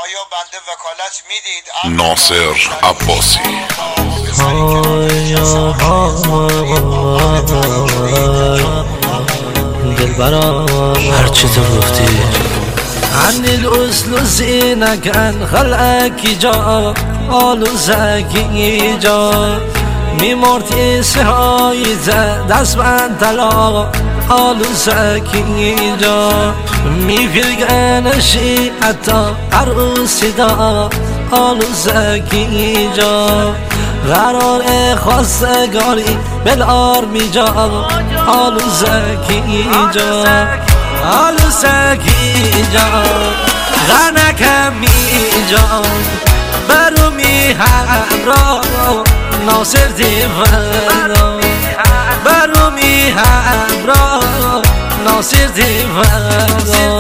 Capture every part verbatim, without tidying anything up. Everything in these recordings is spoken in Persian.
آیا بنده وکالت میدید؟ ناصر عباسی. دلبرا هرچی تو گفتی عنی الاسل زینکن خلقی جا آلو زکی جا میمرد ایسهای دست من طلا آلو زکی جا میفرگنشی حتی عروسی دا آلو زکی جا قرار خواستگاری بلار می جا آلو زکی جا آلو زکی جا غنکم می جا برو می همراه ناصر دیوان برو می همراه ناصر دیوان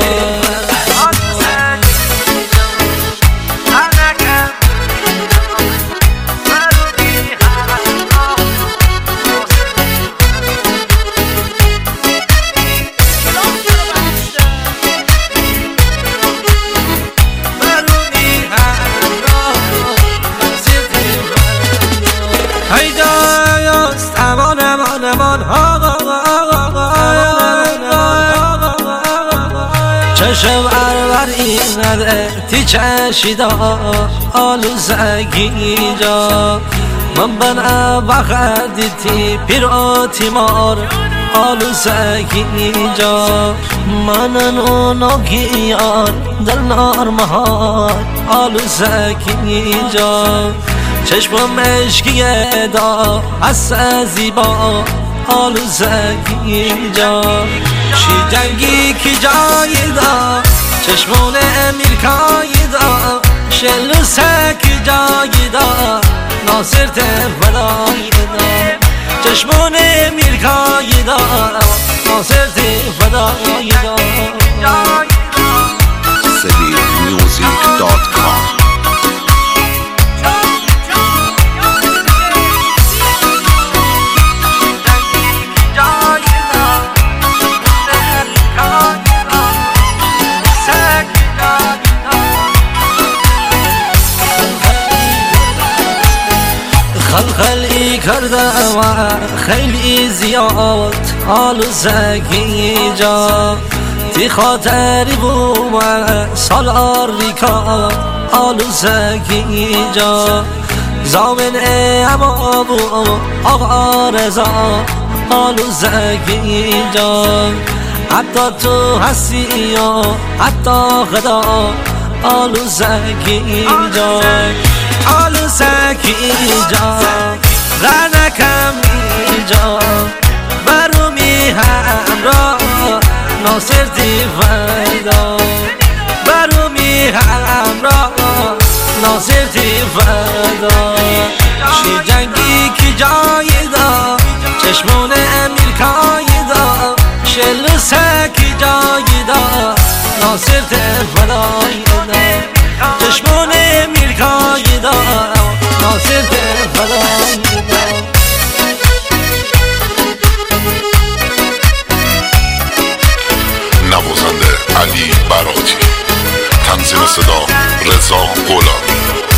هیدایست امان امان امان چشم ارور اینده تی چشیدا آلو زگی جا من بنا بخردی تی پیرو تیمار آلو زگی جا منن اونو گیار در نار مهار آلو زگی جا چشمم عشقیه دا حس زیبا آلو زکی جا شی جنگی کی جایی دا چشمون امیرکایی دا شلو سکی جایی دا ناصر تفدایی دا چشمون امیرکایی دا ناصر تفدایی دا سلیل میوزیک دات کام. خلخلی کرده و خیلی زیاد آلو زکی جا تی خاطری بوم سالار ریکا آلو زکی جا زامن اما بو آقا رضا آلو زکی جا حتی تو هستی یا حتی خدا آلو زکی جا آلو زکی جا غنکم اینجا برو می همراه ناصر دیوان برو می همراه ناصر دیوان شی جنگی کی جایی دا چشمون امیرکایی دا شلو سکی جایی دا ناصر دیوان چشمون امیرکایی دا ناصر دیوان نوازنده علی براتی، تنظیم صدا رضا غلامی.